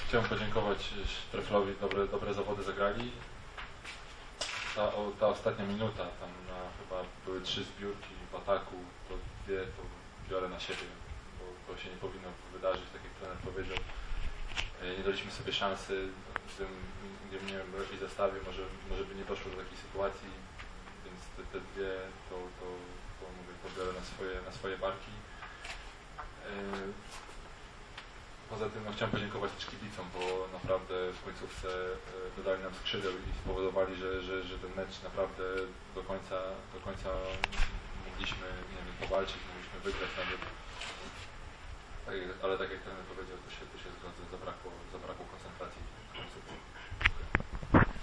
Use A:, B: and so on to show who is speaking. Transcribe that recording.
A: chciałem podziękować Treflowi, dobre zawody zagrali. Ta ostatnia minuta, tam chyba były 3 zbiórki w ataku, to 2 to biorę na siebie, bo to się nie powinno wydarzyć, tak jak trener powiedział. Nie daliśmy sobie szansy, gdybym nie wiem, lepiej zestawił, może by nie doszło do takiej sytuacji, więc te 2 to mówię, to biorę na swoje barki. Poza tym chciałem podziękować też kibicom, bo naprawdę w końcówce dodali nam skrzydeł i spowodowali, że ten mecz naprawdę do końca mogliśmy, nie wiem, powalczyć, mogliśmy wygrać nawet. Ale tak jak trener powiedział, to się zgodzę, zabrakło koncentracji w końcówce.